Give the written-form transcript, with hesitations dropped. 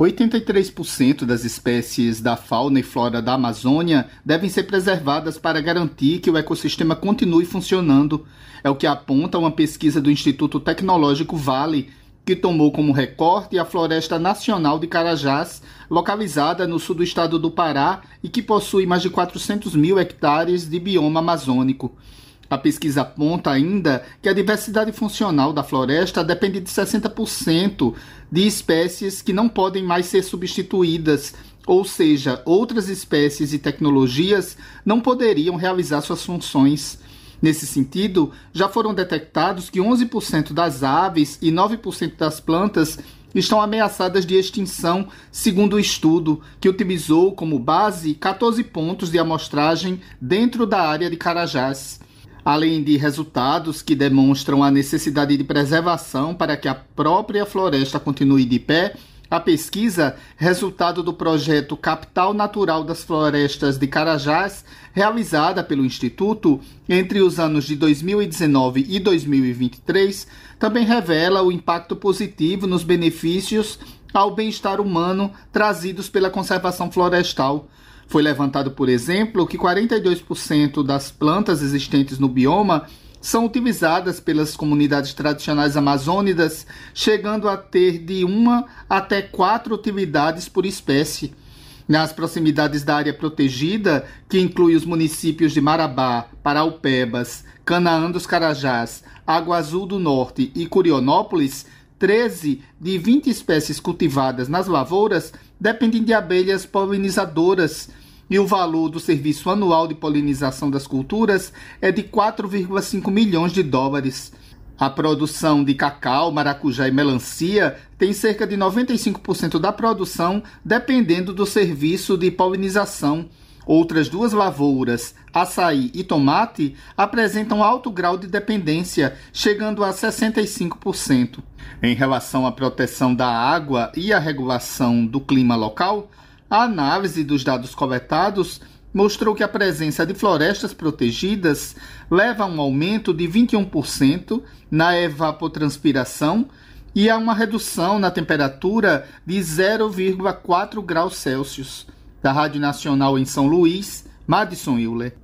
83% das espécies da fauna e flora da Amazônia devem ser preservadas para garantir que o ecossistema continue funcionando. É o que aponta uma pesquisa do Instituto Tecnológico Vale, que tomou como recorte a Floresta Nacional de Carajás, localizada no sul do estado do Pará e que possui mais de 400 mil hectares de bioma amazônico. A pesquisa aponta ainda que a diversidade funcional da floresta depende de 60% de espécies que não podem mais ser substituídas, ou seja, outras espécies e tecnologias não poderiam realizar suas funções. Nesse sentido, já foram detectados que 11% das aves e 9% das plantas estão ameaçadas de extinção, segundo o estudo, que utilizou como base 14 pontos de amostragem dentro da área de Carajás. Além de resultados que demonstram a necessidade de preservação para que a própria floresta continue de pé, a pesquisa, resultado do projeto Capital Natural das Florestas de Carajás, realizada pelo Instituto entre os anos de 2019 e 2023, também revela o impacto positivo nos benefícios ao bem-estar humano trazidos pela conservação florestal. Foi levantado, por exemplo, que 42% das plantas existentes no bioma são utilizadas pelas comunidades tradicionais amazônicas, chegando a ter de 1 até 4 utilidades por espécie. Nas proximidades da área protegida, que inclui os municípios de Marabá, Paraupebas, Canaã dos Carajás, Água Azul do Norte e Curionópolis, 13 de 20 espécies cultivadas nas lavouras dependem de abelhas polinizadoras, e o valor do serviço anual de polinização das culturas é de 4,5 milhões de dólares. A produção de cacau, maracujá e melancia tem cerca de 95% da produção dependendo do serviço de polinização. Outras 2 lavouras, açaí e tomate, apresentam alto grau de dependência, chegando a 65%. Em relação à proteção da água e à regulação do clima local, a análise dos dados coletados mostrou que a presença de florestas protegidas leva a um aumento de 21% na evapotranspiração e a uma redução na temperatura de 0,4 graus Celsius. Da Rádio Nacional em São Luís, Madison Euler.